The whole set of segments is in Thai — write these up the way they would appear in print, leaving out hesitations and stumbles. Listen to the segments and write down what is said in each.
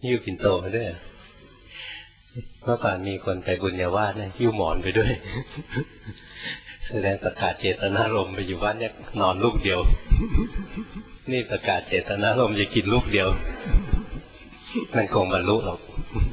หิ้วปิ่นโตมาด้วยเมื่อก่อนมีคนไปบุญญาวาสเนี่ยหิ้วหมอนไปด้วยแสดงประกาศเจตนารมณ์ไปอยู่บ้านเนี่ยนอนลูกเดียวนี่ประกาศเจตนารมณ์จะกินลูกเดียวมันคงบรรลุหรอก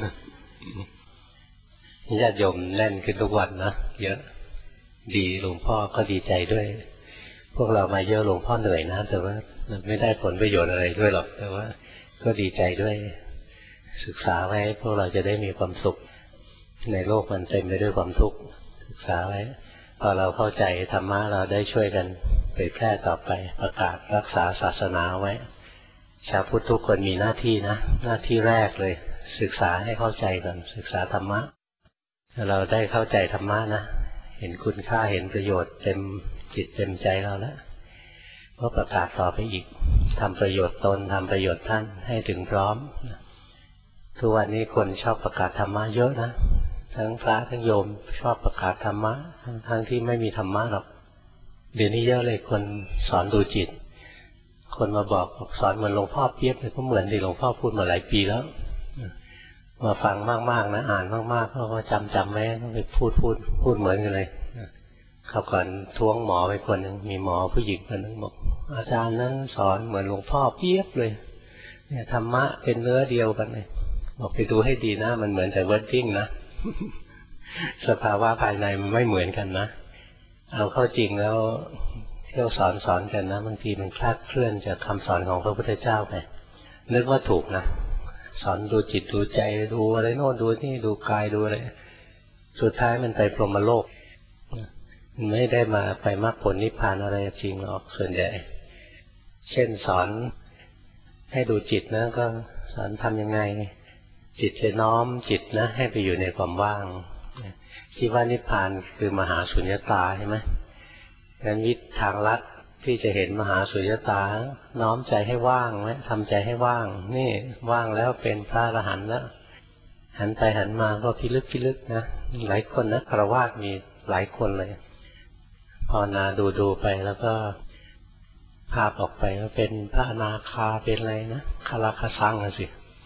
ญาติโยมแน่นขึ้นทุกวันนะเยอะดีหลวงพ่อก็ดีใจด้วยพวกเรามาเยอะหลวงพ่อเหนื่อยนะแต่ว่าไม่ได้ผลประโยชน์อะไรด้วยหรอกแต่ว่าก็ดีใจด้วยศึกษาไว้พวกเราจะได้มีความสุขในโลกมันเต็มไปด้วยความทุกข์ศึกษาไว้พอเราเข้าใจธรรมะเราได้ช่วยกันเผยแพร่ต่อไปประกาศรักษาศาสนาไว้ชาวพุทธทุกคนมีหน้าที่นะหน้าที่แรกเลยศึกษาให้เข้าใจก่อนศึกษาธรรมะเราได้เข้าใจธรรมะนะเห็นคุณค่าเห็นประโยชน์เต็มจิตเต็มใจเราแล้วก็ประกาศต่อไปอีกทำประโยชน์ตนทำประโยชน์ท่านให้ถึงพร้อมทุกวันนี้คนชอบประกาศธรรมะเยอะนะทั้งพระทั้งโยมชอบประกาศธรรมะทั้งที่ไม่มีธรรมะหรอกเดี๋ยวนี้เยอะเลยคนสอนดูจิตคนมาบอกสอนเหมือนหลวงพ่อเปียบเลยก็เหมือนที่หลวงพ่อพูดมาหลายปีแล้วมาฟังมากๆนะอ่านมากๆเขาก็จำไว้ก็ไปพูดเหมือนกันเลยเขาก่อนท้วงหมอไปคนหนึ่งมีหมอผู้หญิงคนหนึ่งบอกอาจารย์นั้นสอนเหมือนหลวงพ่อเปียบเลยเนี่ยธรรมะเป็นเนื้อเดียวกันเลยบอกไปดูให้ดีนะมันเหมือนแต่วอร์ดดิ้งนะสภาวะภายในมันไม่เหมือนกันนะเอาเข้าจริงแล้วเที่ยวสอนกันนะบางทีมันคลาดเคลื่อนจากคำสอนของพระพุทธเจ้าไปนึกว่าถูกนะสอนดูจิตดูใจดูอะไรโน่นดูนี่ดูกายดูอะไรสุดท้ายมันไปพรหมโลกมันไม่ได้มาไปมรรคผลนิพพานอะไรจริงหรอกส่วนใหญ่เช่นสอนให้ดูจิตนะก็สอนทำยังไงจิตจะน้อมจิตนะให้ไปอยู่ในความว่างที่ว่านิพพานคือมหาสุญญตาใช่ไหมงั้นวิธีทางลัดที่จะเห็นมหาสุญญตาน้อมใจให้ว่างไว้ทำใจให้ว่างนี่ว่างแล้วเป็นพระอรหันต์แล้วหันไปหันมาก็พิลึกนะหลายคนนะฆราวาสมีหลายคนเลยภาวนาดูไปแล้วก็ภาพออกไปว่าเป็นพระอนาคาเป็นอะไรนะคาราคาซังสิ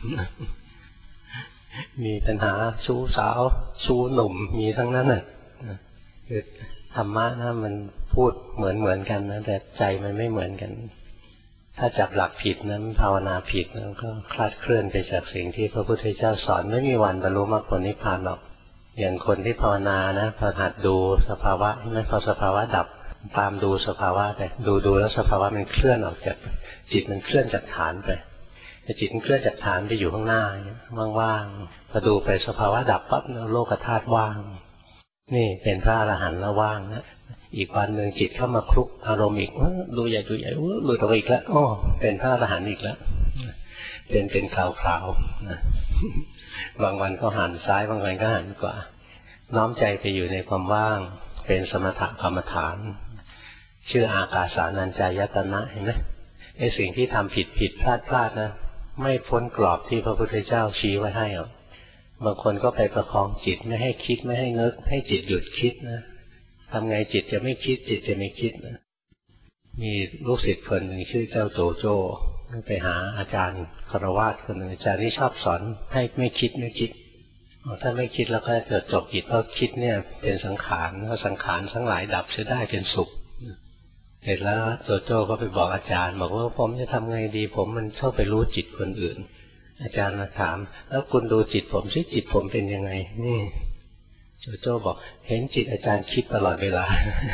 มีปัญหาชู้สาวชู้หนุ่มมีทั้งนั้นน่ะคือธรรมะนะมันพูดเหมือนกันนะแต่ใจมันไม่เหมือนกันถ้าจับหลักผิดนั้นภาวนาผิดแล้วก็คลาดเคลื่อนไปจากสิ่งที่พระพุทธเจ้าสอนไม่มีวันบรรลุมรรคผลนิพพานหรอกอย่างคนที่ภาวนานะพอหัดดูสภาวะใช่ไหมพอสภาวะดับตามดูสภาวะไปดูแล้วสภาวะมันเคลื่อนออกจากจิตมันเคลื่อนจากฐานไปแต่จิตมันเคลื่อนจากฐานไปอยู่ข้างหน้าว่างๆพอดูไปสภาวะดับปั๊บโลกธาตุว่างนี่เป็นพระอรหันต์แล้วว่างนะอีกวันหนึ่งจิตเข้ามาคลุกอารมณ์อีกดูใหญ่หลุดออกอีกแล้วอ๋อเป็นพระอรหันต์อีกแล้วเป็นคราวๆนะบางวันก็หันซ้ายบางวันก็หันขวาน้อมใจไปอยู่ในความว่างเป็นสมถะกรรมฐานชื่ออากาสานัญจายตนะเห็นไหมไอ้สิ่งที่ทำผิดพลาดนะไม่พ้นกรอบที่พระพุทธเจ้าชี้ไว้ให้หรอกบางคนก็ไปประคองจิตไม่ให้คิดไม่ให้นึกให้จิตหยุดคิดนะทำไงจิตจะไม่คิดจิตจะไม่คิดนะมีลูกศิษย์คนหนึ่งชื่อเจ้าโจโจ้ไปหาอาจารย์คฤหัสถ์คนหนึ่งอาจารย์ที่ชอบสอนให้ไม่คิดถ้าไม่คิดแล้วก็เกิดจบจิตเพราะคิดเนี่ยเป็นสังขารแล้วสังขารทั้งหลายดับเสียได้เป็นสุขเสร็จแล้วโจโจ้ก็ไปบอกอาจารย์บอกว่าผมจะทำไงดีผมมันชอบไปรู้จิตคนอื่นอาจารย์มาถามแล้วคุณดูจิตผมซิจิตผมเป็นยังไงนี่โจโจ้บอกเห็นจิตอาจารย์คิดตลอดเวลา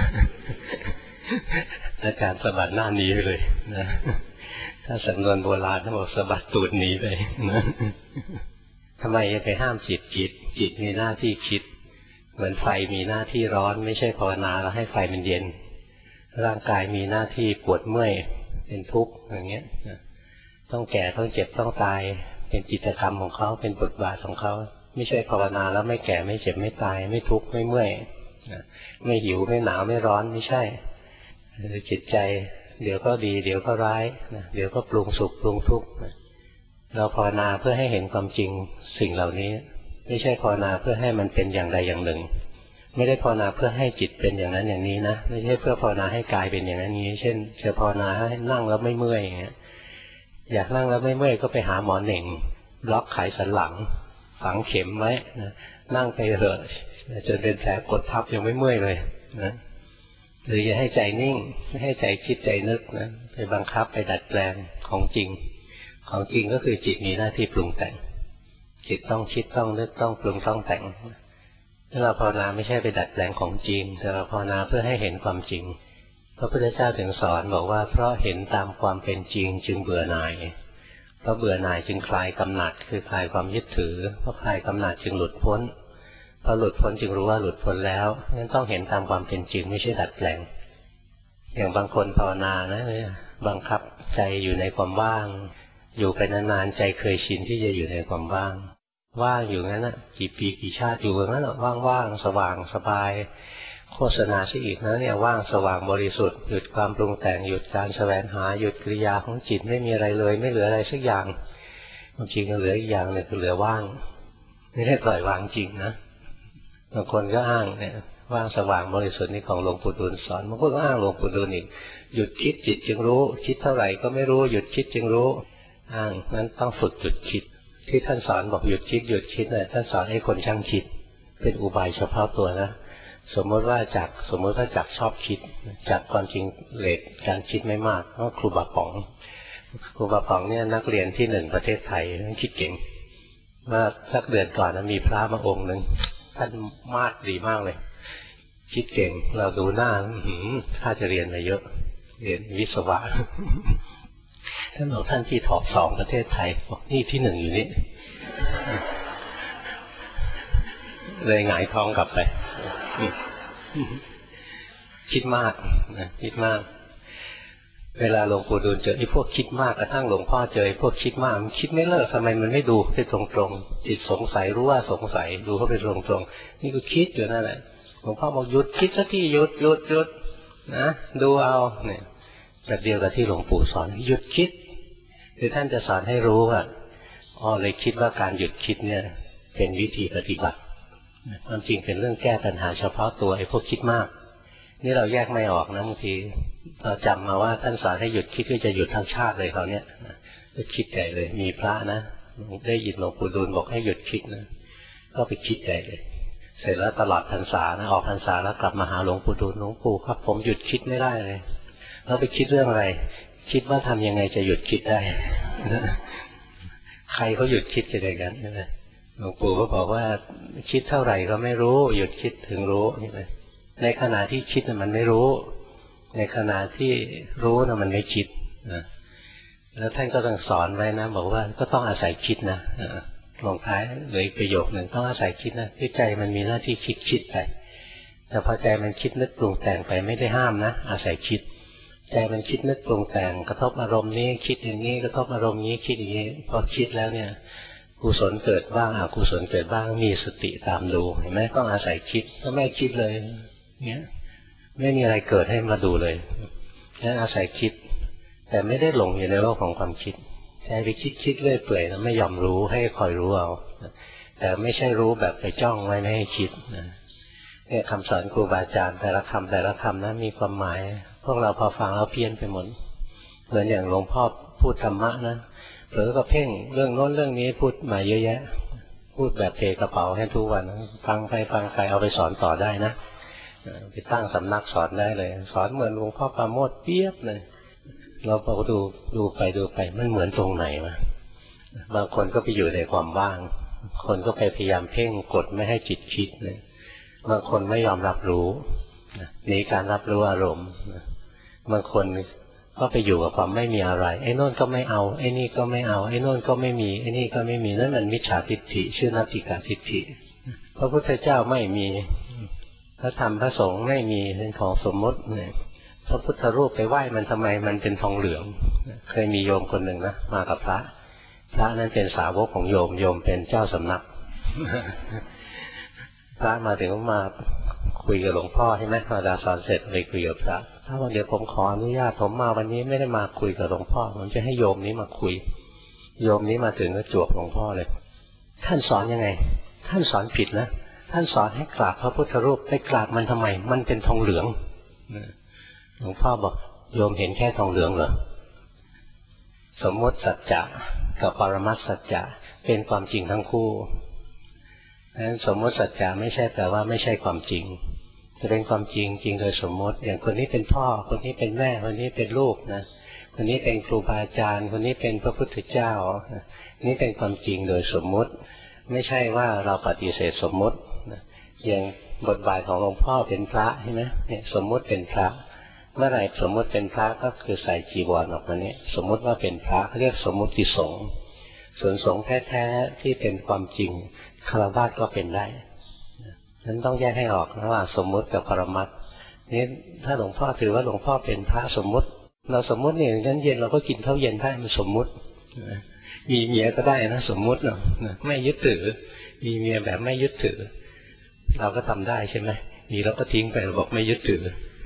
อาจารย์สะบัดหน้าหนีไปเลยนะถ้าสำนวนโบราณเขาบอกสะบัดตูดหนีไปนะทำไมจะไปห้ามจิตมีหน้าที่คิดเหมือนไฟมีหน้าที่ร้อนไม่ใช่ภาวนาแล้วให้ไฟมันเย็นร่างกายมีหน้าที่ปวดเมื่อยเป็นทุกข์อย่างเงี้ยต้องแก่ต้องเจ็บต้องตายเป็นกิจกรรมของเขาเป็นบทบาทของเขาไม่ใช่ภาวนาแล้วไม่แก่ไม่เจ็บไม่ตายไม่ทุกข์ไม่เมื่อยไม่หิวไม่หนาวไม่ร้อนไม่ใช่จิตใจเดี๋ยวก็ดีเดี๋ยวก็ร้ายเดี๋ยวก็ปรุงสุขปรุงทุกข์เราภาวนาเพื่อให้เห็นความจริงสิ่งเหล่านี้ไม่ใช่ภาวนาเพื่อให้มันเป็นอย่างใดอย่างหนึ่งไม่ได้ภาวนาเพื่อให้จิตเป็นอย่างนั้นอย่างนี้นะไม่ใช่เพื่อภาวนาให้กายเป็นอย่างนั้นนี้เช่นจะภาวนาให้นั่งแล้วไม่เมื่อยอย่างเงี้ยอยากนั่งแล้วไม่เมื่อยก็ไปหาหมอเหน่งบล็อกไขสันหลังฝังเข็มไว้นะนั่งไปเถอะจนเป็นแผลกดทับยังไม่เมื่อยเลยนะหรือจะให้ใจนิ่งไม่ให้ใจคิดใจนึกนะไปบังคับไปดัดแปลงของจริงก็คือจิตมีหน้าที่ปรุงแต่งจิตต้องคิดต้องนึกต้องปรุงต้องแต่งถ้าเราภาวนาไม่ใช่ไปดัดแปลงของจริงแต่เราภาวนาเพื่อให้เห็นความจริงพระพุทธเจ้าถึงสอนบอกว่าเพราะเห็นตามความเป็นจริงจึงเบื่อหน่ายเพราะเบื่อหน่ายจึงคลายกำหนัดคือคลายความยึดถือเพราะคลายกำหนัดจึงหลุดพ้นพอหลุดพ้นจึงรู้ว่าหลุดพ้นแล้วงั้นต้องเห็นตามความเป็นจริงไม่ใช่ดัดแปลงอย่างบางคนภาวนานะบังคับใจอยู่ในความว่างอยู่ไปนานๆใจเคยชินที่จะอยู่ในความว่างอยู่งั้นน่ะกี่ปีกี่ชาติอยู่งั้นว่างๆสว่างสบายโฆษณาซะอีกนะเนี่ยว่างสว่างบริสุทธิ์หยุดความปรุงแต่งหยุดการแสวงหาหยุดกิริยาของจิตไม่มีอะไรเลยไม่เหลืออะไรสักอย่างจริงๆเหลืออีกอย่างนึงคือเหลือว่างไม่ได้ปล่อยวางจริงนะบางคนก็อ้างเนี่ยว่างสว่างบริสุทธิ์นี่ของหลวงปู่ดูลสอนบางคนก็อ้างหลวงปู่ดูลอีกหยุดคิดจิตจึงรู้คิดเท่าไหร่ก็ไม่รู้หยุดคิดจึงรู้อ้างนั้นต้องฝึกหยุดคิดที่ท่านสอนบอกหยุดคิดเนี่ยท่านสอนให้คนช่างคิดเป็นอุบายเฉพาะตัวนะสมมติว่าจากชอบคิดจากความจริงเลทการคิดไม่มากเพราะครูบาป๋องเนี่ยนักเรียนที่1ประเทศไทยท่านคิดเก่งเมื่อสักเดือนก่อนนะมีพระมาองค์หนึ่งท่านมาดดีมากเลยคิดเก่งเราดูหน้าถ้าจะเรียนมาเยอะเรียนวิศวะท่านบอกท่านที่ท็อป2ประเทศไทยบอกนี่ที่1อยู่นี่เลยหงายท้องกลับไปคิดมากนะคิดมากเวลาหลวงปู่ดูลเจอไอ้พวกคิดมากกระทั่งหลวงพ่อเจอไอ้พวกคิดมากมันคิดไม่เลิกทำไมมันไม่ดูให้ตรงๆจิตสงสัยรู้ว่าสงสัยดูเข้าไปตรงๆนี่ก็คิดอยู่นั่นแหละหลวงพ่อบอกหยุดคิดสักทีหยุดนะดูเอาเนี่ยแบบเดียวกับที่หลวงปู่สอนหยุดคิดคือท่านจะสอนให้รู้ว่าเลยคิดว่าการหยุดคิดเนี่ยเป็นวิธีปฏิบัติความจริงเป็นเรื่องแก้ปัญหาเฉพาะตัวไอ้พวกคิดมากนี่เราแยกไม่ออกนะบางทีเราจำมาว่าท่านสอนให้หยุดคิดก็จะหยุดทั้งชาติเลยเขาเนี่ยก็คิดใหญ่เลยมีพระนะได้ยินหลวงปู่ดูลบอกให้หยุดคิดนะก็ไปคิดใหญ่เลยเสร็จแล้วตลอดพรรษานะออกพรรษาแล้วกลับมาหาหลวงปู่ดูลหลวงปู่ครับผมหยุดคิดไม่ได้เลยแล้วไปคิดเรื่องอะไรคิดว่าทำยังไงจะหยุดคิดได้ ใครเขาหยุดคิดกันอย่างนั้นใช่ไหมหลวงปู่ก็บอกว่าคิดเท่าไหร่ก็ไม่รู้หยุดคิดถึงรู้นี่เลยในขณะที่คิดมันไม่รู้ในขณะที่รู้มันไม่คิดนะแล้วท่านก็ต้องสอนไว้นะบอกว่าก็ต้องอาศัยคิดนะลงท้ายเหลืออีกประโยคหนึ่งต้องอาศัยคิดนะที่ใจมันมีหน้าที่คิดไปแต่พอใจมันคิดนึกปรุงแต่งไปไม่ได้ห้ามนะอาศัยคิดใจมันคิดนึกปรุงแต่งกระทบอารมณ์นี้คิดอย่างนี้กระทบอารมณ์นี้คิดอย่างนี้พอคิดแล้วเนี่ยกุศลเกิดบ้างอกุศลเกิดบ้างมีสติตามดูเห็นไหมต้องอาศัยคิดถ้าไม่คิดเลยเนี่ยไม่มีอะไรเกิดให้มาดูเลยนั่นอาศัยคิดแต่ไม่ได้หลงอยู่ในโลกของความคิดใจไปคิดเรื่อยเปื่อยแล้วไม่ยอมรู้ให้คอยรู้เอาแต่ไม่ใช่รู้แบบไปจ้องไว้ไม่ให้คิดเนี่ยคำสอนครูบาอาจารย์แต่ละคำนะมีความหมายพวกเราพอฟังแล้วเพี้ยนไปหมดเหมือนอย่างหลวงพ่อพูดธรรมะนะหรือก็เพ่งเรื่องโน้นเรื่องนี้พูดมาเยอะแยะพูดแบบเทกระเป๋าให้ทุกวันฟังไปเอาไปสอนต่อได้นะไปตั้งสำนักสอนได้เลยสอนเหมือนหลวงพ่อปราโมทย์เปียบเลยเราพอดูไปมันเหมือนตรงไหนวะบางคนก็ไปอยู่ในความว่างคนก็ไปพยายามเพ่งกดไม่ให้จิตคิดเลยบางคนไม่ยอมรับรู้หนีการรับรู้อารมณ์บางคนก็ไปอยู่กับความไม่มีอะไรไอ้โน่นก็ไม่เอาไอ้นี่ก็ไม่เอาไอ้โน่นก็ไม่มีไอ้นี่ก็ไม่มีนั่นมันมิจฉาทิฏฐิชื่อนัตถิกาทิฏฐิพระพุทธเจ้าไม่มีพระธรรมพระสงฆ์ไม่มีเป็นของสมมติเนี่ยพระพุทธรูปไปไหว้มันทำไมมันเป็นทองเหลืองเคยมีโยมคนหนึ่งนะมากับพระนั้นเป็นสาวกของโยมเป็นเจ้าสำนักพระมาถึงมาคุยกับหลวงพ่อใช่ไหมพอดาสอนเสร็จไปคุยกับพระถ้าวันเดี๋ยวผมขออนุญาตผมมาวันนี้ไม่ได้มาคุยกับหลวงพ่อผมจะให้โยมนี้มาคุยโยมนี้มาถึงก็จวบหลวงพ่อเลยท่านสอนยังไงท่านสอนผิดนะท่านสอนให้กราบพระพุทธรูปไปกราบมันทำไมมันเป็นทองเหลืองหลวงพ่อบอกโยมเห็นแค่ทองเหลืองเหรอสมมติสัจจะกับปรมัตถสัจจะเป็นความจริงทั้งคู่ดังนั้นสมมติสัจจะไม่ใช่แปลว่าไม่ใช่ความจริงจะเป็นความจริงจริงโดยสมมติอย่างคนนี้เป็นพ่อคนนี้เป็นแม่คนนี้เป็นลูกนะคนนี้เป็นครูบาอาจารย์คนนี้เป็นพระพุทธเจ้านี่เป็นความจริงโดยสมมติไม่ใช่ว่าเราปฏิเสธสมมติอย่างบทบาทของหลวงพ่อเป็นพระใช่ไหมเนี่ยสมมติเป็นพระเมื่อไหร่สมมติเป็นพระก็คือใส่จีวรออกมาเนี่ยสมมติว่าเป็นพระเรียกสมมติสงฆ์ส่วนสงฆ์แท้ๆที่เป็นความจริงฆราวาสก็เป็นได้นั้นต้องแยกให้ออกระหว่างสมมติกับปรมัตถ์นี่ถ้าหลวงพ่อถือว่าหลวงพ่อเป็นพระสมมติเราสมมติเนี่ยงั้นเย็นเราก็กินข้าวเย็นได้มันสมมติมีเมียก็ได้นะสมมติเนาะไม่ยึดถือมีเมียแบบไม่ยึดถือเราก็ทำได้ใช่ไหมมีเราก็ทิ้งไปบอกไม่ยึดถือ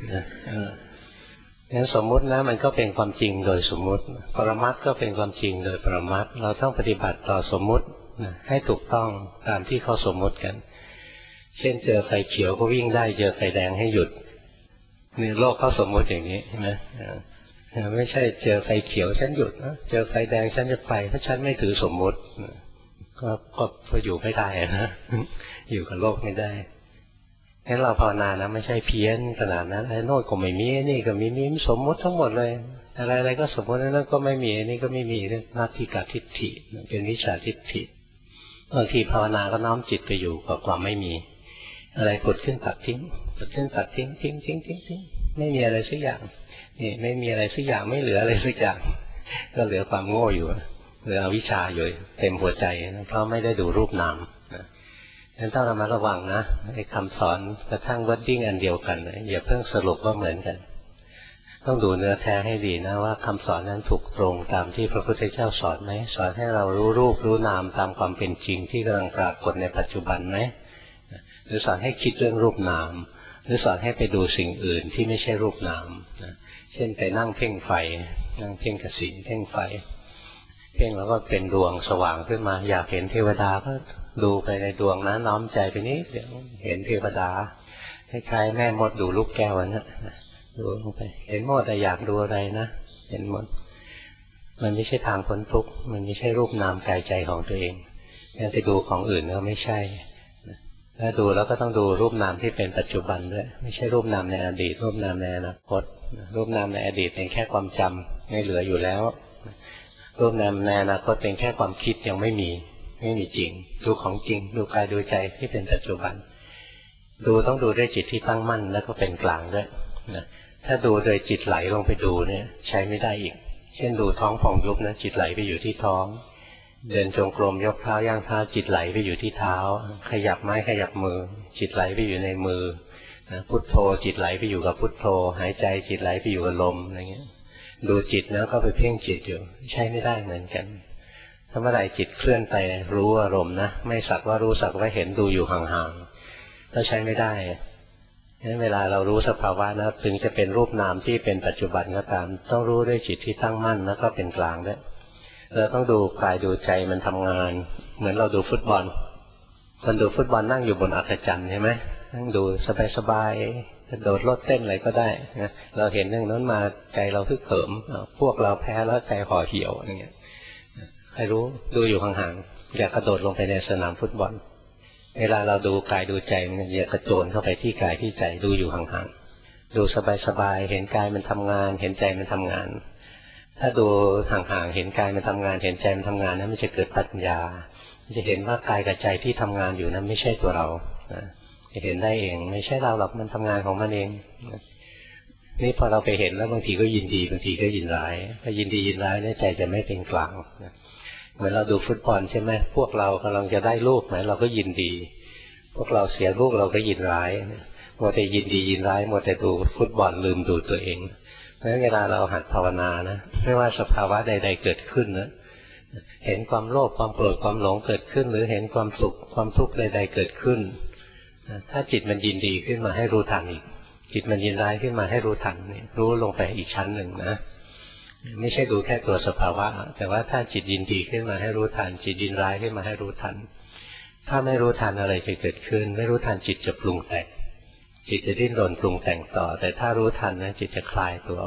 งั้นสมมุตินะมันก็เป็นความจริงโดยสมมุติปรมัตถ์ก็เป็นความจริงโดยปรมัตถ์เราต้องปฏิบัติต่อสมมุติให้ถูกต้องตามที่เขาสมมุติกันเช่นเจอไฟเขียวก็วิ่งได้เจอไฟแดงให้หยุดนี่โลกเขาสมมุติอย่างนี้ใช่ไหมไม่ใช่เจอไฟเขียวฉันหยุดนะเจอไฟแดงฉันจะไปเพราะฉันไม่ถือสมมุติก็อยู่ไม่ได้นะอยู่กับโลกไม่ได้งั้นเราภาวนานะไม่ใช่เพี้ยนขนาดนั้นไอ้โน่นก็ไม่มีนี่ก็มีสมมติทั้งหมดเลยอะไรก็สมมตินั่นก็ไม่มีนี่ก็ไม่มีเรื่องนัตถิกทิฏฐิเป็นวิชชาทิฏฐิบางทีภาวนาก็น้อมจิตไปอยู่กับความไม่มีอะไรผุดขึ้นตัดทิ้งผุดขึ้นตัดทิ้งไม่มีอะไรสักอย่างนี่ไม่มีอะไรสักอย่างไม่เหลืออะไรสักอย่างก็เหลือความโง่อยู่เหลืออวิชชาอยู่เต็มหัวใจเพราะไม่ได้ดูรูปนามฉะนั้นต้องระมัดระวังนะไอ้คำสอนกระทั่งวอร์ดดิ้งอันเดียวกันอย่าเพิ่งสรุปว่าเหมือนกันต้องดูเนื้อแท้ให้ดีนะว่าคำสอนนั้นถูกตรงตามที่พระพุทธเจ้าสอนไหมสอนให้เรารู้รูปรู้นามตามความเป็นจริงที่กำลังปรากฏในปัจจุบันไหมหรือสอนให้คิดเรื่องรูปนามหรือสอนให้ไปดูสิ่งอื่นที่ไม่ใช่รูปนามเช่นไปนั่งเพ่งไฟนั่งเพ่งกสิณเพ่งไฟเพ่งแล้วก็เป็นดวงสว่างขึ้นมาอยากเห็นเทวดาก็ดูไปในดวงนั้นน้อมใจไปนี้เดี๋ยวเห็นเทวดาคล้ายๆแม่มดดูลูกแก้วนะดูลงไปเห็นหมดแต่อยากดูอะไรนะเห็นหมดมันไม่ใช่ทางพ้นทุกข์มันไม่ใช่รูปนามกายใจของตัวเองงั้นไปดูของอื่นก็ไม่ใช่ถ้าดูแล้วก็ต้องดูรูปนามที่เป็นปัจจุบันด้วยไม่ใช่รูปนามในอดีตรูปนามในอนาคตรูปนามในอดีตเป็นแค่ความจำไม่เหลืออยู่แล้วรูปนามในอนาคตเป็นแค่ความคิดยังไม่มีจริงดูของจริงดูกายดูใจที่เป็นปัจจุบันดูต้องดูด้วยจิตที่ตั้งมั่นแล้วก็เป็นกลางด้วยนะถ้าดูโดยจิตไหลลงไปดูเนี่ยใช้ไม่ได้อีกเช่นดูท้องผ่องยุบนะจิตไหลไปอยู่ที่ท้องเดินจงกรมยกเท้าย่างเท้าจิตไหลไปอยู่ที่เท้าขยับไม้ขยับมือจิตไหลไปอยู่ในมือพุทโธจิตไหลไปอยู่กับพุทโธหายใจจิตไหลไปอยู่กับลมอะไรเงี้ยดูจิตแล้วก็ไปเพ่งจิตอยู่ใช้ไม่ได้เหมือนกันถ้าเมื่อไหร่จิตเคลื่อนไปรู้อารมณ์นะไม่สักว่ารู้สักว่าเห็นดูอยู่ห่างๆก็ใช้ไม่ได้งั้นเวลาเรารู้สภาวะนะถึงจะเป็นรูปนามที่เป็นปัจจุบันก็ตามต้องรู้ด้วยจิตที่ตั้งมั่นแล้วก็เป็นกลางด้วยเราต้องดูกายดูใจมันทำงานเหมือนเราดูฟุตบอลคนดูฟุตบอลนั่งอยู่บนอัศจรรย์ใช่ไหมนั่งดูสบายๆกระโดดโลดเต้นอะไรก็ได้นะเราเห็นเรื่องนั้นมาใจเราฮึกเหิมพวกเราแพ้แล้วใจห่อเหี่ยวอะไรเงี้ยใครรู้ดูอยู่ห่างๆอย่ากระโดดลงไปในสนามฟุตบอลเวลาเราดูกายดูใจมันอย่ากระโจนเข้าไปที่กายที่ใจดูอยู่ห่างๆดูสบายๆเห็นกายมันทำงานเห็นใจมันทำงานถ้าดูห่างๆเห็นกายมันทำงานเห็นใจมันทำงานนั้นมันจะเกิดปัญญาจะเห็นว่ากายกับใจที่ทำงานอยู่นั้นไม่ใช่ตัวเราจะเห็นได้เองไม่ใช่เราหรอกมันทำงานของมันเองนี่พอเราไปเห็นแล้วบางทีก็ยินดีบางทีก็ยินร้ายพอยินดียินร้ายเนี่ยใจจะไม่เป็นกลางเหมือนเราดูฟุตบอลใช่ไหมพวกเรากำลังจะได้ลูกไหมเราก็ยินดีพวกเราเสียลูกเราก็ยินร้ายมัวแต่ยินดียินร้ายมัวแต่ดูฟุตบอลลืมดูตัวเองเพราะฉะนั้นเวลาเราหัดภาวนานะไม่ว่าสภาวะใดๆเกิดขึ้นนะเห็นความโลภความโกรธความหลงเกิดขึ้นหรือเห็นความสุขความทุกข์ใดๆเกิดขึ้นถ้าจิตมันยินดีขึ้นมาให้รู้ทันอีกจิตมันยินร้ายขึ้นมาให้รู้ทันรู้ลงไปอีกชั้นหนึ่งนะไม่ใช่ดูแค่ตัวสภาวะแต่ว่าถ้าจิตยินดีขึ้นมาให้รู้ทันจิตยินร้ายขึ้นมาให้รู้ทันถ้าไม่รู้ทันอะไรจะเกิดขึ้นไม่รู้ทันจิตจะปรุงแต่งจิตจะดิ้นรนปรุงแต่งต่อแต่ถ้ารู้ทันนะจิตจะคลายตัวออก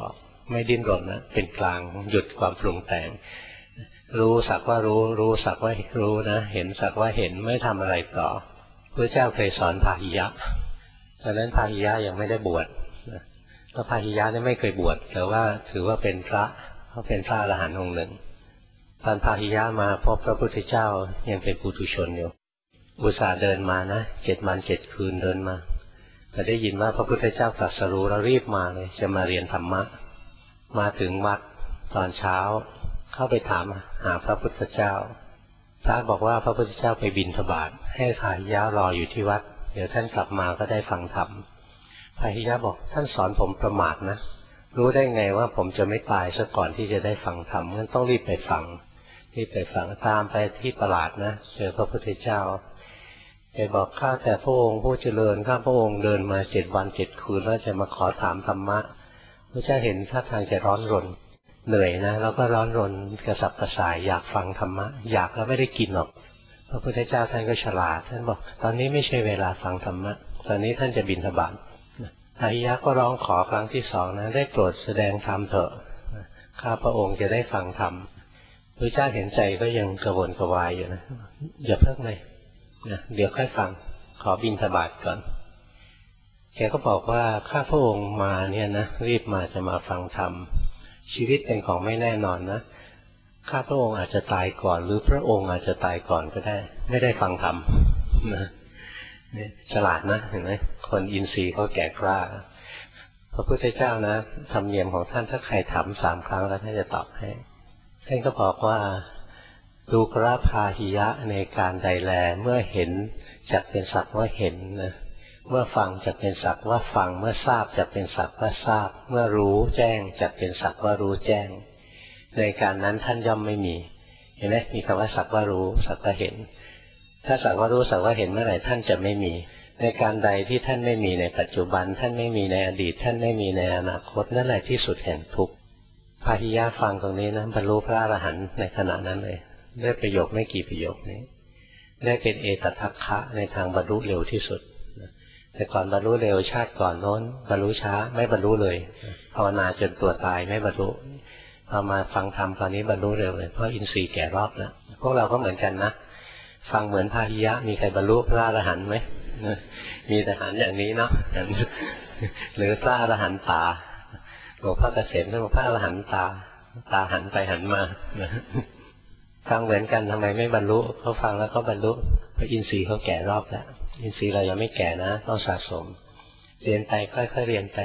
ไม่ดิ้นรนนะเป็นกลางหยุดความปรุงแต่งรู้สักว่ารู้รู้สักว่ารู้นะเห็นสักว่าเห็นไม่ทำอะไรต่อพระเจ้าเคยสอนพาหิยะตอนนั้นพาหิยะยังไม่ได้บวชแล้วพาหิยะนี่ไม่เคยบวชแต่ว่าถือว่าเป็นพระเขาเป็นพระอรหันต์องค์หนึ่งตอนพาหิยะมาพบพระพุทธเจ้ายังเป็นปุถุชนอยู่อุตส่าห์เดินมานะ7 วัน 7 คืนเดินมาแต่ได้ยินว่าพระพุทธเจ้าตรัสรู้แล้วรีบมาเลยจะมาเรียนธรรมะมาถึงวัดตอนเช้าเข้าไปถามหาพระพุทธเจ้าพระบอกว่าพระพุทธเจ้าไปบิณฑบาตให้พาหิยะรออยู่ที่วัดเดี๋ยวท่านกลับมาก็ได้ฟังธรรมพาหิยะบอกท่านสอนผมประมาทนะรู้ได้ไงว่าผมจะไม่ตายซะก่อนที่จะได้ฟังธรรมงั้นต้องรีบไปฟังตามไปที่ตลาดนะเจอพระพุทธเจ้าแกบอกข้าแต่พระองค์ผู้เจริญข้าพระองค์เดินมา7 วัน 7 คืนแล้วจะมาขอถามธรรมะพระเจ้าเห็นท่าทางจะร้อนรนเหนื่อยนะแล้วก็ร้อนรนกระสับกระส่ายอยากฟังธรรมะอยากแล้วไม่ได้กินหรอกพระพุทธเจ้าท่านก็ฉลาดท่านบอกตอนนี้ไม่ใช่เวลาฟังธรรมะตอนนี้ท่านจะบิณฑบาตพาหิยะก็ร้องขอครั้งที่2นะได้โปรดแสดงธรรมเถอะข้าพระองค์จะได้ฟังธรรมพระเจ้าเห็นใจก็ยังกระวนกระวายอยู่นะอย่าเพิ่งเลยนะเดี๋ยวค่อยฟังขอบิณฑบาตก่อนแกก็บอกว่าข้าพระองค์มาเนี่ยนะรีบมาจะมาฟังธรรมชีวิตเป็นของไม่แน่นอนนะข้าพระองค์อาจจะตายก่อนหรือพระองค์อาจจะตายก่อนก็ได้ไม่ได้ฟังธรรมนะฉลาดนะเห็นไหมคนอินทรีย์เขาแก่กล้าพระพุทธเจ้านะธรรมเนียมของท่านถ้าใครถาม3 ครั้งแล้วท่านจะตอบให้ท่านก็บอกว่าดูกราพาหิยะในการใดแลเมื่อเห็นจักเป็นสักว่าเห็นนะเมื่อฟังจักเป็นสักว่าฟังเมื่อทราบจักเป็นสักว่าทราบเมื่อรู้แจ้งจักเป็นสักว่ารู้แจ้งในการนั้นท่านย่อมไม่มีเห็นไหมมีคำว่าสักว่ารู้สักว่าเห็นถ้าสักว่ารู้สักว่าเห็นเมื่อไหร่ท่านจะไม่มีในการใดที่ท่านไม่มีในปัจจุบันท่านไม่มีในอดีตท่านไม่มีในอนาคตนั่นแหละที่สุดแห่งทุกข์พาหิยะฟังตรงนี้นะบรรลุพระอรหันต์ในขณะนั้นเลยได้ประโยคไม่กี่ประโยคนี้ได้เป็นเอตทัคคะในทางบรรลุเร็วที่สุดแต่ก่อนบรรลุเร็วชาติก่อนโน้นบรรลุช้าไม่บรรลุเลยภาวนาจนตัวตายไม่บรรลุพอมาฟังธรรมตอนนี้บรรลุเร็วเลยเพราะอินทรีย์แก่รอบแล้วพวกเราก็เหมือนกันนะฟังเหมือนพาหิยะมีใครบรรลุพระอรหันต์ไหมมีแต่หันอย่างนี้เนาะหรือพระอรหันต์ตาหลวงพ่อเกษมท่านบอกพระอรหันต์ตาหันไปหันมาฟังเหมือนกันทำไมไม่บรรลุเขาฟังแล้วก็บรรลุเพราะอินทรีย์เขาแก่รอบแล้วอินทรีย์เรายังไม่แก่นะต้องสะสมเรียนไปค่อยๆเรียนไป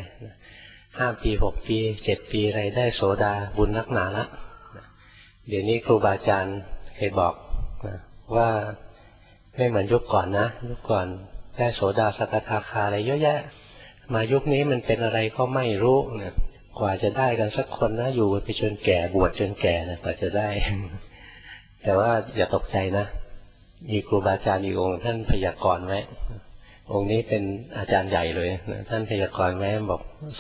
5 ปี 6 ปี 7 ปีอะไรได้โสดาบุญนักหนาละเดี๋ยวนี้ครูบาอาจารย์เคยบอกว่าไม่เหมือนยุคก่อนนะยุคก่อนได้โสดาสกทาคาอะไรเยอะแยะมายุคนี้มันเป็นอะไรก็ไม่รู้เนี่ยกว่าจะได้กันสักคนนะอยู่ไปจนแก่บวชจนแก่นะกว่าจะได้แต่ว่าอย่าตกใจนะมีครูบาอาจารย์อีกองค์ท่านพยากรณ์ไว้องค์นี้เป็นอาจารย์ใหญ่เลยท่านพยากรณ์ไว้บอก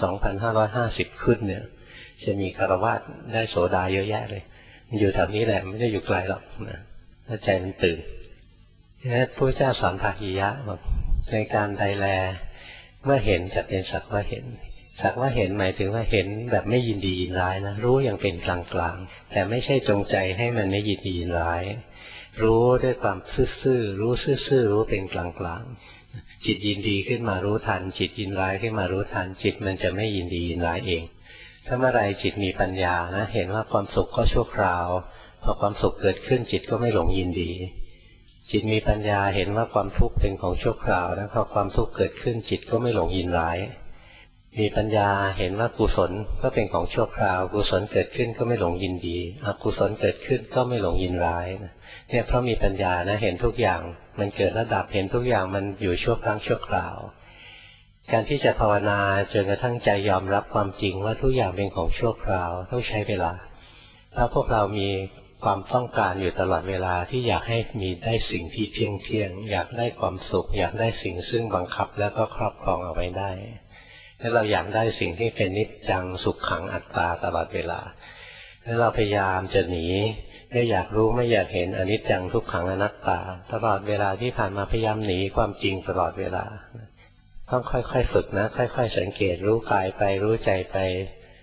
2550ขึ้นเนี่ยจะมีคฤหัสถ์ได้โสดาเยอะแยะเลยมันอยู่แถวนี้แหละไม่ได้อยู่ไกลหรอกนะถ้าใจมันตื่นพระพุทธเจ้าสอนพาหิยะบอกในการใดแลเมื่อเห็นจะเป็นสักว่าเห็นสักว่าเห็นหมายถึงว่าเห็นแบบไม่ยินดียินร้ายนะรู้อย่างเป็นกลางๆแต่ไม่ใช่จงใจให้มันไม่ยินดียินร้ายรู้ด้วยความซื่อๆรู้ซื่อๆรู้เป็นกลางๆจิตยินดีขึ้นมารู้ทันจิตยินร้ายขึ้นมารู้ทันจิตมันจะไม่ยินดียินร้ายเองถ้าเมื่อไรจิตมีปัญญานะเห็นว่าความสุขก็ชั่วคราวพอความสุขเกิดขึ้นจิตก็ไม่หลงยินดีจิตมีปัญญาเห็นว่าความทุกข์เป็นของชั่วคราวแล้วพอความทุกข์เกิดขึ้นจิตก็ไม่หลงยินร้ายมีปัญญาเห็นว่ากุศลก็เป็นของชั่วคราวกุศลเกิดขึ้นก็ไม่หลงยินดีอกุศลเกิดขึ้นก็ไม่หลงยินร้ายเนี่ยเพราะมีปัญญานะเห็นทุกอย่างมันเกิดระดับเห็นทุกอย่างมันอยู่ชั่วครั้งชั่วคราวการที่จะภาวนาจนกระทั่งใจยอมรับความจริงว่าทุกอย่างเป็นของชั่วคราวต้องใช้เวลาถ้าพวกเรามีความต้องการอยู่ตลอดเวลาที่อยากให้มีได้สิ่งที่เที่ยงอยากได้ความสุขอยากได้สิ่งซึ่งบังคับแล้วก็ครอบครองเอาไว้ได้ถ้าเราอยากได้สิ่งที่เป็นนิจจังสุขขังอัตตาตลอดเวลาถ้าเราพยายามจะหนีไม่อยากรู้ไม่อยากเห็นอนิจจังทุกขังอนัตตาตลอดเวลาที่ผ่านมาพยายามหนีความจริงตลอดเวลาต้องค่อยๆฝึกนะค่อยๆสังเกตรู้กายไปรู้ใจไป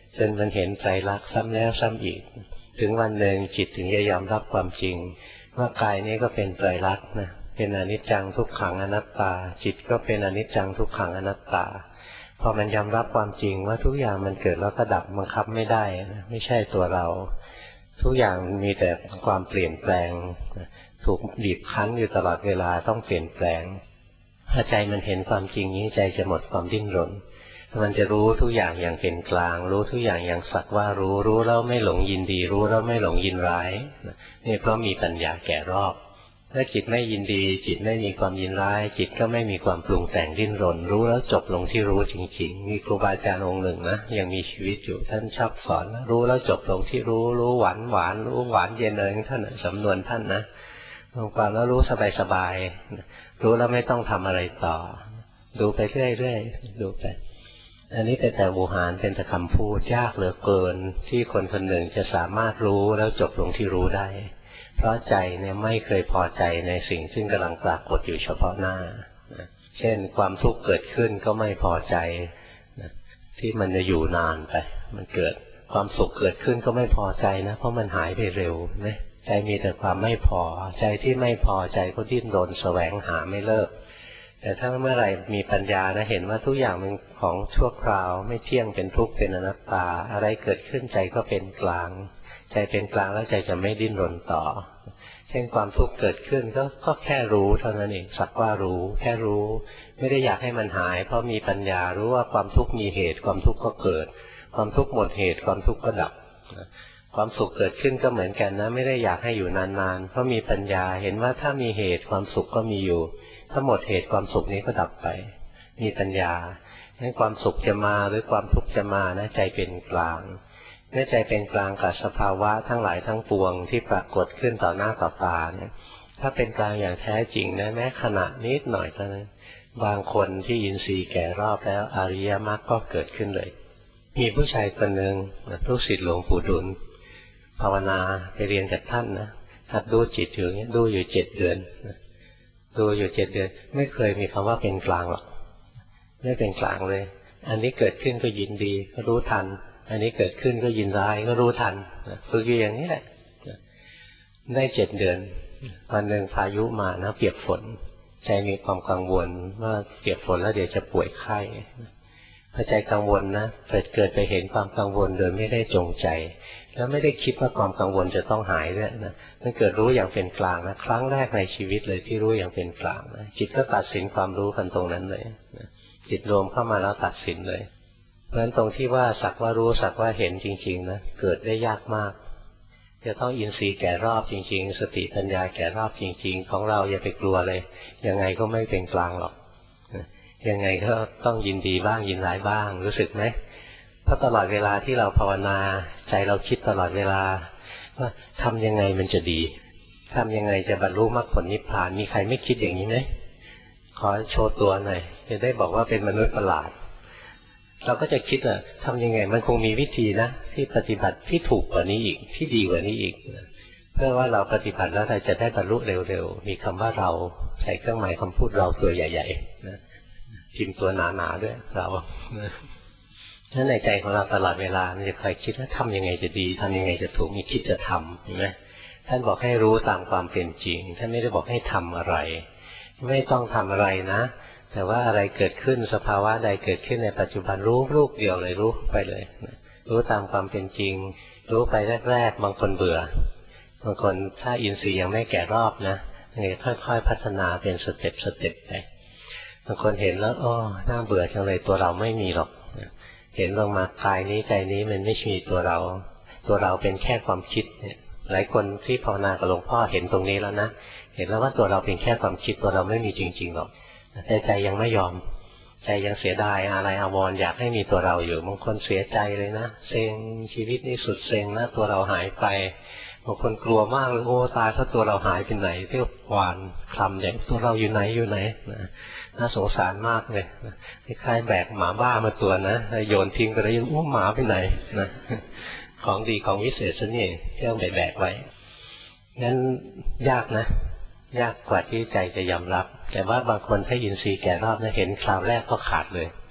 จนมันเห็นไตรลักษณ์ซ้ำแล้วซ้ำอีกถึงวันหนึ่งจิตถึงจะยอมรับความจริงว่ากายนี้ก็เป็นไตรลักษณ์นะเป็นอนิจจังทุกขังอนัตตาจิตก็เป็นอนิจจังทุกขังอนัตตาพอมันยอมรับความจริงว่าทุกอย่างมันเกิดแล้วก็ดับบังคับไม่ได้นะไม่ใช่ตัวเราทุกอย่างมีแต่ความเปลี่ยนแปลงถูกบีบคั้นอยู่ตลอดเวลาต้องเปลี่ยนแปลงถ้าใจมันเห็นความจริงนี้ใจจะหมดความดิ้นรนมันจะรู้ทุกอย่างอย่างเป็นกลางรู้ทุกอย่างอย่างสักว่ารู้แล้วไม่หลงยินดีรู้แล้วไม่หลงยินร้ายนี่เพราะมีปัญญาแก่รอบถ้าจิตไม่ยินดีจิตไม่มีความยินร้ายจิตก็ไม่มีความปรุงแต่งดิ้นรนรู้แล้วจบลงที่รู้จริงๆมีครูบาอาจารย์องค์หนึ่งนะยังมีชีวิตอยู่ท่านชอบสอนรู้แล้วจบลงที่รู้หวานรู้หวานเย็นเลยท่านสำนวนท่านนะลงความแล้วรู้สบายๆรู้แล้วไม่ต้องทำอะไรต่อดูไปเรื่อยๆดูไปอันนี้เป็นแต่โวหารเป็นแต่คำพูดยากเหลือเกินที่คนคนหนึ่งจะสามารถรู้แล้วจบลงที่รู้ได้เพราะใจเนี่ยไม่เคยพอใจในสิ่งซึ่งกำลังปรากฏอยู่เฉพาะหน้าเช่นความทุกข์เกิดขึ้นก็ไม่พอใจที่มันจะอยู่นานไปมันเกิดความสุขเกิดขึ้นก็ไม่พอใจนะเพราะมันหายไปเร็วนะใจมีแต่ความไม่พอใจที่ไม่พอใจก็ดิ้นรนแสวงหาไม่เลิกแต่ถ้าเมื่อไหร่มีปัญญานะเห็นว่าทุกอย่างเป็นของชั่วคราวไม่เที่ยงเป็นทุกข์เป็นอนัตตาอะไรเกิดขึ้นใจก็เป็นกลางใจเป็นกลางแล้วใจจะไม่ดิ้นรนต่อเช่นความทุกข์เกิดขึ้นก็แค่รู้เท่านั้นเองสักว่ารู้แค่รู้ไม่ได้อยากให้มันหายเพราะมีปัญญารู้ว่าความทุกข์มีเหตุความทุกข์ก็เกิดความทุกข์หมดเหตุความทุกข์ก็ดับความสุขเกิดขึ้นก็เหมือนกันนะไม่ได้อยากให้อยู่นานๆเพราะมีปัญญาเห็นว่าถ้ามีเหตุความสุขก็มีอยู่ถ้าหมดเหตุความสุขนี้ก็ดับไปมีปัญญาให้ความสุขจะมาหรือความทุกข์จะมานะใจเป็นกลางเมื่อใจเป็นกลางกับสภาวะทั้งหลายทั้งปวงที่ปรากฏขึ้นต่อหน้าต่อตาเนี่ยถ้าเป็นกลางอย่างแท้จริงนะแม้ขณะนิดหน่อยเท่านั้นบางคนที่อินทรีย์แก่รอบแล้วอริยมรรคก็เกิดขึ้นเลยมีผู้ชายคนหนึ่งลูกศิษย์หลวงปู่ดุลภาวนาไปเรียนกับท่านนะหัดดูจิตอยู่เงี้ยดูอยู่7 เดือนดูอยู่7 เดือนไม่เคยมีคำว่าเป็นกลางหรอกไม่เป็นกลางเลยอันนี้เกิดขึ้นก็ยินดีก็รู้ทันอันนี้เกิดขึ้นก็ยินร้ายก็รู้ทันฝึกอยู่อย่างนี้แหละได้7 เดือนวันหนึ่งพายุมานะเปียกฝนใจมีความกังวลว่าเปียกฝนแล้วเดี๋ยวจะป่วยไข้พอใจกังวลนะเกิดไปเห็นความกังวลโดยไม่ได้จงใจแล้วไม่ได้คิดว่าความกังวลจะต้องหายด้วยนะมันเกิดรู้อย่างเป็นกลางนะครั้งแรกในชีวิตเลยที่รู้อย่างเป็นกลางนะจิตก็ตัดสินความรู้กันตรงนั้นเลยนะจิตรวมเข้ามาแล้วตัดสินเลยเพราะฉะนั้นตรงที่ว่าสักว่ารู้สักว่าเห็นจริงๆนะเกิดได้ยากมากจะต้องอินทรีย์แก่รอบจริงๆสติปัญญาแก่รอบจริงๆของเราอย่าไปกลัวเลยยังไงก็ไม่เป็นกลางหรอกยังไงก็ต้องยินดีบ้างยินร้ายบ้างรู้สึกไหมเพราะตลอดเวลาที่เราภาวนาใจเราคิดตลอดเวลาว่าทำยังไงมันจะดีทำยังไงจะบรรลุมรรคผลนิพพานมีใครไม่คิดอย่างนี้ไหมขอโชว์ตัวหน่อยจะได้บอกว่าเป็นมนุษย์ประหลาดเราก็จะคิดว่าทำยังไงมันคงมีวิธีนะที่ปฏิบัติที่ถูกกว่านี้อีกที่ดีกว่านี้อีกเพื่อว่าเราปฏิบัติแล้วเราจะได้บรรลุเร็วๆมีคำว่าเราใส่เครื่องหมายคำพูดเราตัวใหญ่ๆนะพิมพ์ตัวหนาๆด้วยเรานั่นในใจของเราตลอดเวลามันจะคอยคิดว่าทำยังไงจะดีทำยังไงจะถูกมีคิดจะทำเห็นไหมท่านบอกให้รู้ตามความเป็นจริงท่านไม่ได้บอกให้ทำอะไรไม่ต้องทำอะไรนะแต่ว่าอะไรเกิดขึ้นสภาวะใดเกิดขึ้นในปัจจุบันรู้รูปเดียวเลยรู้ไปเลยรู้ตามความเป็นจริงรู้ไปแรกๆบางคนเบื่อบางคนถ้าอินทรีย์ยังไม่แก่รอบนะค่อยๆพัฒนาเป็นสเต็ปไปบางคนเห็นแล้วน่าเบื่อจังเลยตัวเราไม่มีหรอกเห็นลงมากายนี้ใจนี้มันไม่มีตัวเราเป็นแค่ความคิดเนี่ยหลายคนที่ภาวนากับหลวงพ่อเห็นตรงนี้แล้วนะเห็นแล้วว่าตัวเราเป็นแค่ความคิดตัวเราไม่มีจริงๆหรอกแต่ใจยังไม่ยอมใจยังเสียดายอะไรอาวรณ์อยากให้มีตัวเราอยู่บางคนเสียใจเลยนะเซ็งชีวิตนี้สุดเซ็งนะตัวเราหายไปบางคนกลัวมากเลยโอ้ตายเพราะตัวเราหายไปไหนเที่ยวหวานคลำอย่างตัวเราอยู่ไหนน่าสงสารมากเลยคล้ายๆแบกหมาบ้ามาตัวนะโยนทิ้งไปแล้วยังหมาไปไหนนะของดีของวิเศษซะนี่เที่ยวแบกไว้งั้นยากนะยากกว่าที่ใจจะยอมรับแต่ว่าบางคนถ้าอินทรีย์แก่รอบนะเห็นคราวแรกก็ขาดเลย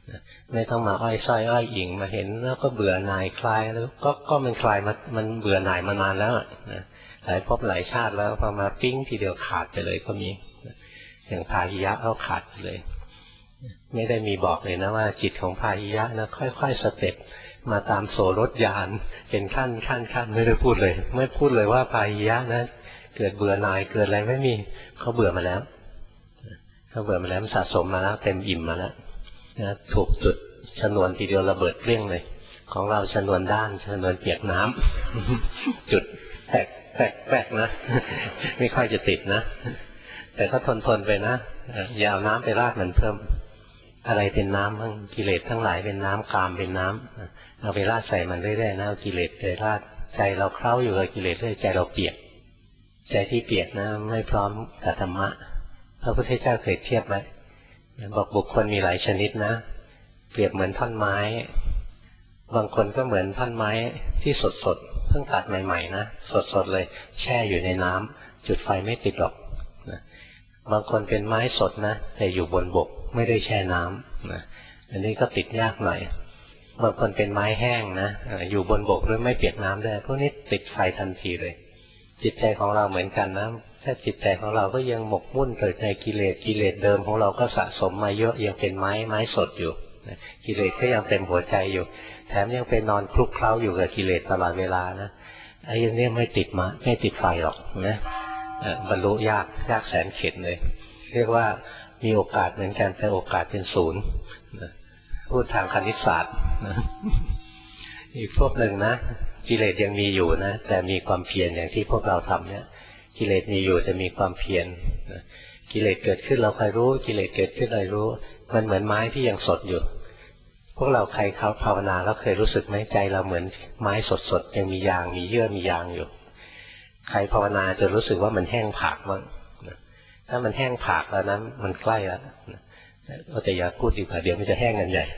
ไม่ต้องมาอ้อยส้อยอ้อยอิงมาเห็นแล้วก็เบื่อหน่ายคลายแล้วก็มันคลายมันเบื่อหน่ายมานานแล้วนะหลายภพหลายชาติแล้วพอมาปิ้งทีเดียวขาดไปเลยก็มีอย่างพาหิยะเอาขาดไปเลยไม่ได้มีบอกเลยนะว่าจิตของพาหิยะนะค่อยๆสเต็ปมาตามโสรถยานเป็นขั้นไม่ได้พูดเลยไม่พูดเลยว่าพาหิยะนะเกิดเบื่อหน่ายเกิดอะไรไม่มีเขาเบื่อมาแล้วเขาเบื่อมาแล้วสะสมมาแล้วเต็มอิ่มมาแล้วนะถูกจุดชนวนทีเดียวระเบิดเปรี้ยงเลยของเราชนวนด้านชนวนเปียกน้ำ จุดแตกนะไม่ค่อยจะติดนะแต่ก็ทนไปนะอย่าเอาน้ำไปราดมันเพิ่มอะไรเป็นน้ำทั้งกิเลสทั้งหลายเป็นน้ำกามเป็นน้ำเอาไปราดใส่มันเรื่อยๆนะเอากิเลสไปราดใจเราเคล้าอยู่กับกิเลสเรื่อยใจเราเปียกใจที่เปียกนะไม่พร้อมกับธรรมะพระพุทธเจ้าเคยเทียบไว้บอกบุคคลมีหลายชนิดนะเปรียบเหมือนท่อนไม้บางคนก็เหมือนท่อนไม้ที่สดเพิ่งตัดใหม่ๆนะสดเลยแช่อยู่ในน้ำจุดไฟไม่ติดหรอกนะบางคนเป็นไม้สดนะแต่อยู่บนบกไม่ได้แช่น้ำนะอันนี้ก็ติดยากหน่อยบางคนเป็นไม้แห้งนะอยู่บนบกด้วยไม่เปียกน้ำด้วยพวกนี้ติดไฟทันทีเลยจิตใจของเราเหมือนกันนะถ้าจิตใจของเราก็ยังหมกมุ่นเกิดในกิเลสเดิมของเราก็สะสมมาเยอะยังเป็นไม้สดอยู่กิเลสก็ยังเต็มหัวใจอยู่แถมยังเป็นนอนคลุกเคล้าอยู่กับกิเลสตลอดเวลานะไอ้ยังนี้ไม่ติดไฟหรอกนะบรรลุยากแสนเข็ญเลยเรียกว่ามีโอกาสเหมือนกันแต่โอกาสเป็นศูนย์พูดทางคณิตศาสตร์นะอีกพวกหนึ่งนะกิเลสยังมีอยู่นะแต่มีความเพียรอย่างที่พวกเราทำเนี่ยกิเลสมีอยู่จะมีความเพียรกิเลสเกิดขึ้นเราคอยรู้กิเลสเกิดขึ้นเรารู้มันเหมือนไม้ที่ยังสดอยู่พวกเราใครเขาภาวนาแล้วเคยรู้สึกไหมใจเราเหมือนไม้สดยังมียางมีเยื่อมียางอยู่ใครภาวนาจะรู้สึกว่ามันแห้งผากบ้างถ้ามันแห้งผากแล้วนั้นมันใกล้แล้วแต่อย่าพูดดีกว่าเดี๋ยวมันจะแห้งกันใหญ่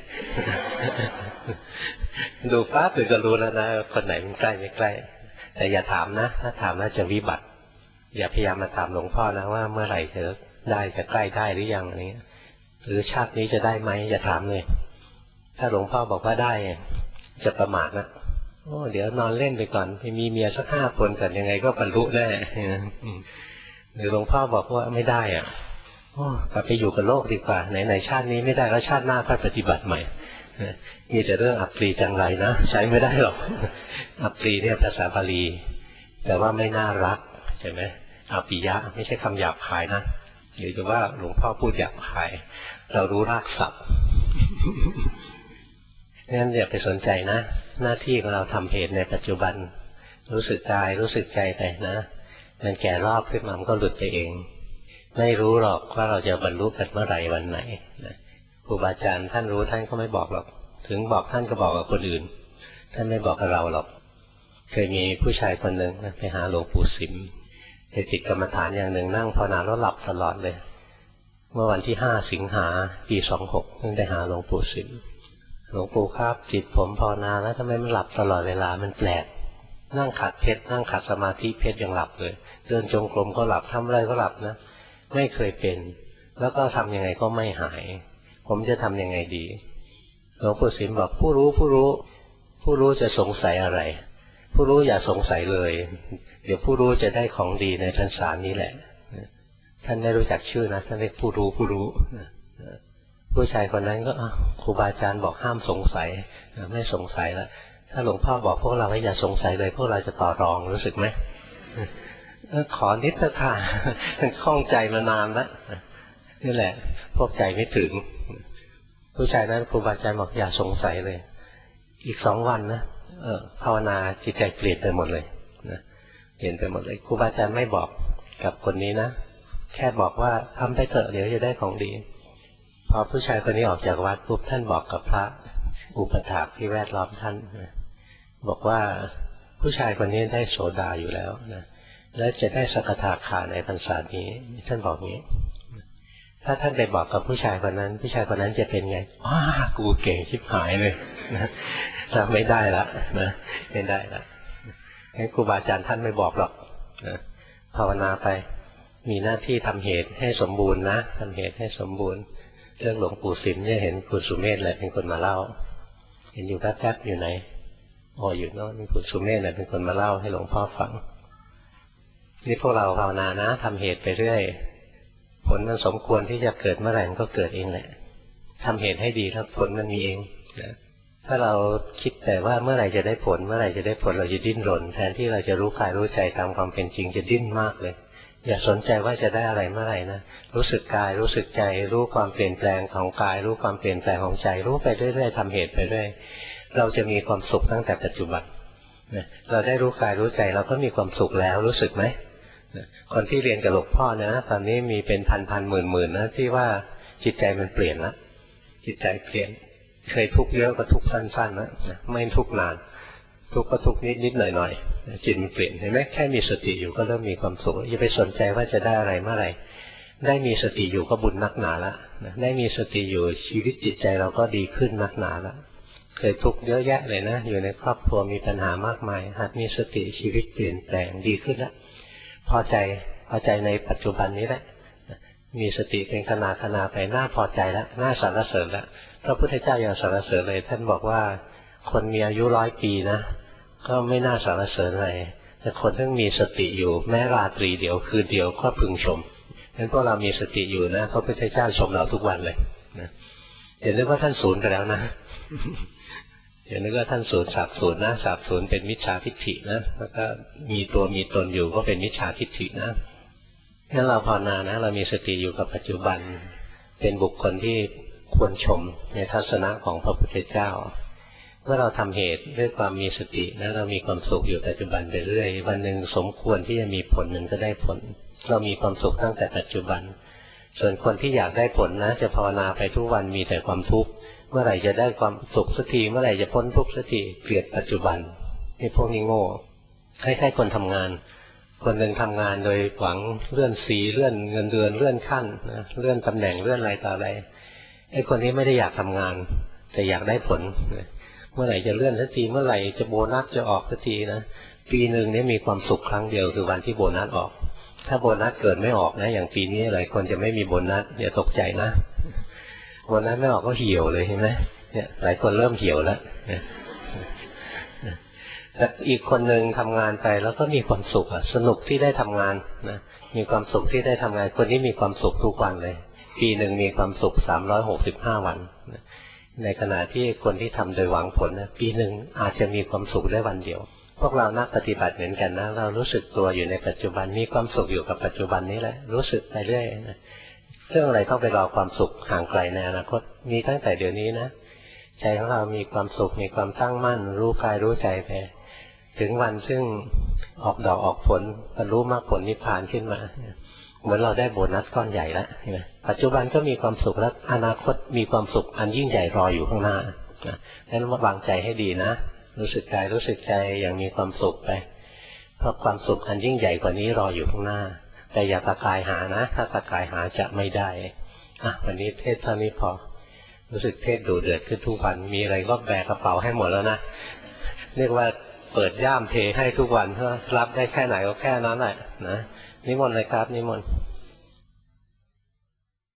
ดูปั๊บถึงก็รู้แล้วนะคนไหนมันใกล้ไม่ใกล้แต่อย่าถามนะถ้าถามน่าจะวิบัติอย่าพยายามมาถามหลวงพ่อนะว่าเมื่อไหร่จะได้จะใกล้ได้หรือยังอะไรเงี้ยหรือชาตินี้จะได้ไหมอย่าถามเลยถ้าหลวงพ่อบอกว่าได้จะประมาทนะโอ้เดี๋ยวนอนเล่นไปก่อนไปมีเมียสัก5 คนก่อนยังไงก็บรรลุแน่หรือหลวงพ่อบอกว่าไม่ได้อ่ะกลับไปอยู่กับโลกดีกว่าไหนชาตินี้ไม่ได้แล้วชาติหน้าค่อยปฏิบัติใหม่มีแต่เรื่องอัปรีจังไรนะใช้ไม่ได้หรอกอัปรีเนี่ยภาษาบาลีแต่ว่าไม่น่ารักใช่ไหมอัปปิยะไม่ใช่คำหยาบคายนะหรือจะว่าหลวงพ่อพูดหยาบคายเรารู้รากศัพท์งั้นอย่าไปสนใจนะหน้าที่ของเราทำเหตุในปัจจุบันรู้สึกกายรู้สึกใจไปนะมันแก่รอบขึ้นมามันก็หลุดไปเองไม่รู้หรอกว่าเราจะบรรลุกันเมื่อไหร่วันไหนครูบาอาจารย์ท่านรู้ท่านก็ไม่บอกหรอกถึงบอกท่านก็บอกกับคนอื่นท่านไม่บอกกับเราหรอกเคยมีผู้ชายคนหนึ่งไปหาหลวงปู่สิมไปติดกรรมฐานอย่างหนึ่งนั่งภาวนาแล้วหลับตลอดเลยเมื่อวันที่5 สิงหาปี26เพิ่งไปหาหลวงปู่สิมหลวงปู่ครับจิตผมภาวนาแล้วทำไมมันหลับตลอดเวลามันแปลกนั่งขัดเพชรนั่งขัดสมาธิเพชรยังหลับเลยเดินจงกรมก็หลับทำอะไรก็หลับนะไม่เคยเป็นแล้วก็ทำยังไงก็ไม่หายผมจะทำยังไงดีหลวงปู่สิมบอกผู้รู้จะสงสัยอะไรผู้รู้อย่าสงสัยเลยเดี๋ยวผู้รู้จะได้ของดีในพรรษานี้แหละท่านไม่รู้จักชื่อนะท่านเรียกผู้รู้ผู้ชายคนนั้นก็ครูบาอาจารย์บอกห้ามสงสัยไม่สงสัยแล้วถ้าหลวงพ่อบอกพวกเราให้อย่าสงสัยเลยพวกเราจะต่อรองรู้สึกไหมขอนิดเถอะค่ะคล่องใจมานานแล้วนี่แหละพวกใจไม่ถึงผู้ชายนั้นครูบาอาจารย์บอกอย่าสงสัยเลยอีก2 วันนะภาวนาจิตใจเปลี่ยนไปหมดเลยนะเปลี่ยนไปหมดเลยครูบาอาจารย์ไม่บอกกับคนนี้นะแค่บอกว่าทำไปเถอะเดี๋ยวจะได้ของดีพอผู้ชายคนนี้ออกจากวัดปุ๊บท่านบอกกับพระอุปถากที่แวดล้อมท่านบอกว่าผู้ชายคนนี้ได้โสดาอยู่แล้วนะและจะได้สกทาคาในพรรษานี้ท่านบอกงี้ถ้าท่านไปบอกกับผู้ชายคนนั้นผู้ชายคนนั้นจะเป็นไงกูเก่งชิบหายเลยนะเราไม่ได้ละนะไม่ได้ละให้ครูบาอาจารย์ท่านไม่บอกหรอกนะภาวนาไปมีหน้าที่ทำเหตุให้สมบูรณ์นะทำเหตุให้สมบูรณ์เรื่องหลวงปู่สิมเนี่ยเห็นคุณสุเมธแหละเป็นคนมาเล่าเห็นอยู่แป๊บๆอยู่ไหนอ๋ออยู่โน่นคุณสุเมธแหละเป็นคนมาเล่าให้หลวงพ่อฟังนี่พวกเราภาวนานะทำเหตุไปเรื่อยผลมันสมควรที่จะเกิดเมื่อไหร่มันก็เกิดเองแหละทำเหตุให้ดีแล้วผลมันมีเองนะถ้าเราคิดแต่ว่าเมื่อไหร่จะได้ผลเมื่อไหร่จะได้ผลเราจะดิ้นรนแทนที่เราจะรู้กายรู้ใจตามความเป็นจริงจะดิ้นมากเลยอย่าสนใจว่าจะได้อะไรเมื่อไหร่นะรู้สึกกายรู้สึกใจรู้ความเปลี่ยนแปลงของกายรู้ความเปลี่ยนแปลงของใจรู้ไปเรื่อยๆทำเหตุไปเรื่อยเราจะมีความสุขตั้งแต่ปัจจุบันเราได้รู้กายรู้ใจเราก็มีความสุขแล้วรู้สึกไหมคนที่เรียนกับหลวงพ่อนะตอนนี้มีเป็นพันหมื่นนะที่ว่าจิตใจมันเปลี่ยนแล้วจิตใจเปลี่ยนเคยทุกข์เยอะก็ทุกข์สั้นๆนะไม่ทุกข์นานทุกข์ก็ทุกข์นิดๆหน่อยๆจิตมันเปลี่ยนเห็นไหมแค่มีสติอยู่ก็เริ่มมีความสุขอย่าไปสนใจว่าจะได้อะไรเมื่อไหร่ได้มีสติอยู่ก็บุญนักหนาละได้มีสติอยู่ชีวิตจิตใจเราก็ดีขึ้นนักหนาละเคยทุกข์เยอะแยะเลยนะอยู่ในครอบครัวมีปัญหามากมายหากมีสติชีวิตเปลี่ยนแปลงดีขึ้นแล้วพอใจในปัจจุบันนี้แหละมีสติเป็นขณะไปน่าพอใจแล้วน่าสรรเสริญแล้วพระพุทธเจ้ายังสรรเสริญเลยท่านบอกว่าคนมีอายุ100 ปีนะก็ไม่น่าสรรเสริญอะไรแต่คนที่มีสติอยู่แม้ราตรีเดียวคืนเดียวก็พึงชมงั้นพวกเรามีสติอยู่นะพระพุทธเจ้าชมเราทุกวันเลยนะอย่านึกว่าท่านศูนย์ไปแล้วนะอย่านึกว่าท่านศูนย์สับศูนย์นะสับศูนย์เป็นมิจฉาทิฏฐินะแล้วก็มีตัวมีตนอยู่ก็เป็นมิจฉาทิฏฐินะงั้นเราภาวนานะเรามีสติอยู่กับปัจจุบันเป็นบุคคลที่ควรชมในทัศนะของพระพุทธเจ้าเมื่อเราทำเหตุด้วยความมีสตินะเรามีความสุขอยู่ปัจจุบันไปเรื่อยวันหนึ่งสมควรที่จะมีผลมันก็ได้ผลเรามีความสุขตั้งแต่ปัจจุบันส่วนคนที่อยากได้ผลนะจะภาวนาไปทุกวันมีแต่ความทุกข์เมื่อไหร่จะได้ความสุขสักทีเมื่อไหร่จะพ้นทุกข์สักทีเกลียดปัจจุบันนี่พวกนี้โง่คล้ายๆคนทำงานคนหนึ่งทำงานโดยหวังเลื่อนสีเลื่อนเงินเดือนเลื่อนขั้นนะเลื่อนตำแหน่งเลื่อนอะไรต่ออะไรไอ้คนนี้ไม่ได้อยากทำงานแต่อยากได้ผลเมื่อไหร่จะเลื่อนสักทีเมื่อไหร่จะโบนัสจะออกสักทีนะปีหนึ่งนี่มีความสุขครั้งเดียวคือวันที่โบนัสออกถ้าโบนัสเกิดไม่ออกนะอย่างปีนี้หลายคนจะไม่มีโบนัสอย่าตกใจนะโบนัสไม่ออกก็เหี่ยวเลยเห็นไหมเนี่ยหลายคนเริ่มเหี่ยวแล้วแต่อีกคนหนึ่งทำงานไปแล้วก็มีความสุขสนุกที่ได้ทำงานนะมีความสุขที่ได้ทำงานคนนี้มีความสุขทุกวันเลยปีหนึ่งมีความสุข365 วันในขณะที่คนที่ทำโดยหวังผลนะปีหนึ่งอาจจะมีความสุขได้วันเดียวพวกเรานักปฏิบัติเหมือนกันนะเรารู้สึกตัวอยู่ในปัจจุบันมีความสุขอยู่กับปัจจุบันนี้แหละรู้สึกไปเรื่อยนะเรื่องอะไรต้องไปรอความสุขห่างไกลในอนาคตมีตั้งแต่เดี๋ยวนี้นะใจของเรามีความสุขมีความตั้งมั่นรู้กายรู้ใจไปถึงวันซึ่งออกดอกออกผลบรรลุมรรคผลนิพพานขึ้นมาเหมือนเราได้โบนัสก้อนใหญ่แล้วปัจจุบันก็มีความสุขแล้วอนาคตมีความสุขอันยิ่งใหญ่รออยู่ข้างหน้าดังนั้นวางใจให้ดีนะรู้สึกกายรู้สึกใจอย่างมีความสุขไปเพราะความสุขอันยิ่งใหญ่กว่านี้รออยู่ข้างหน้าแต่อย่าตะกายหานะถ้าตะกายหาจะไม่ได้วันนี้เทศเท่านี้พอรู้สึกเทศดูเดือดขึ้นทุกวันมีอะไรก็แบกกระเป๋าให้หมดแล้วนะเรียกว่าเปิดย่ามเทให้ทุกวันเพื่อรับได้แค่ไหนก็แค่นั้นแหละนะนิมนต์เลยครับนิมนต์